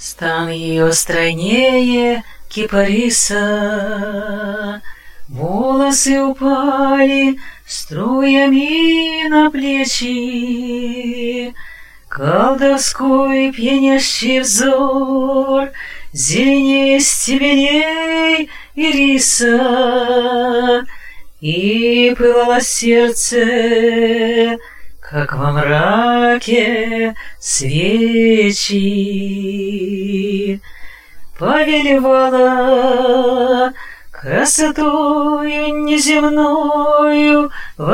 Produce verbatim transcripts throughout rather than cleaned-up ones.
Стан ее стройнее кипариса, волосы упали струями на плечи, колдовской пьянящий взор зеленей стебелей ириса, и пылало сердце, как во мраке свечи. Повелевала красотою неземною,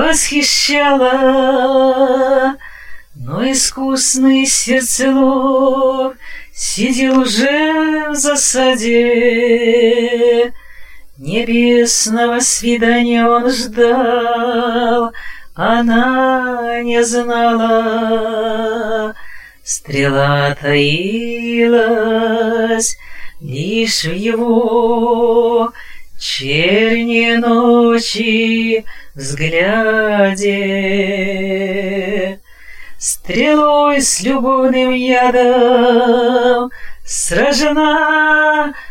восхищала, но искусный сердцелов сидел уже в засаде. Небесного свидания он ждал, она не знала. Стрела таилась лишь в его черне ночи взгляде. Стрелой с любовным ядом сражена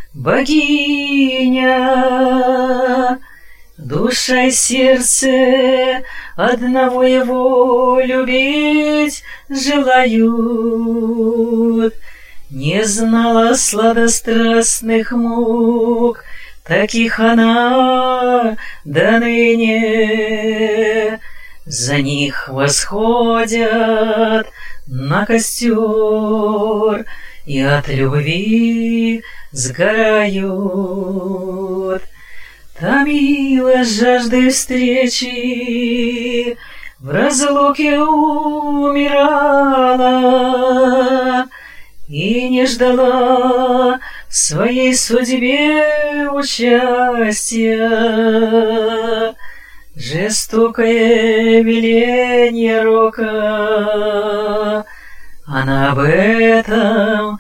богиня. Душа и сердце одного его любить желают. Не знала сладострастных мук, таких она до ныне. За них восходят на костер и от любви сгорают. Томила жаждой встречи, в разлуке умирала и не ждала в своей судьбе участия. Жестокое веление рока, она об этом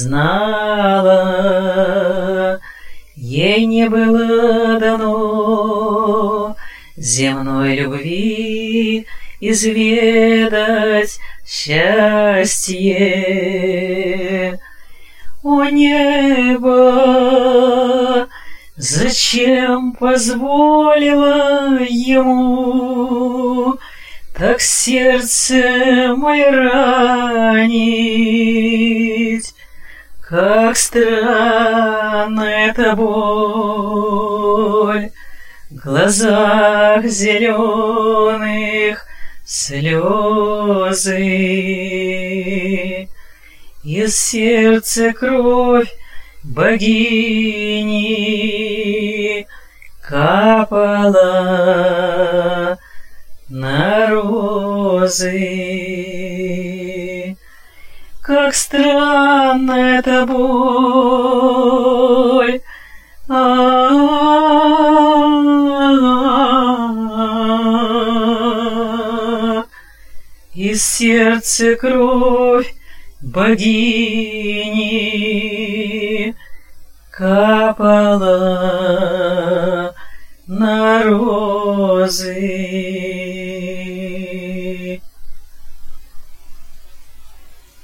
знала. Ей не было дано земной любви изведать счастье. О небо, зачем позволила ему так сердце мое ранить? Как странна эта боль в глазах зеленых слезы. Из сердца кровь богини капала на розы. Как странна эта боль, а-а-а-а. Из сердца кровь богини капала на розы.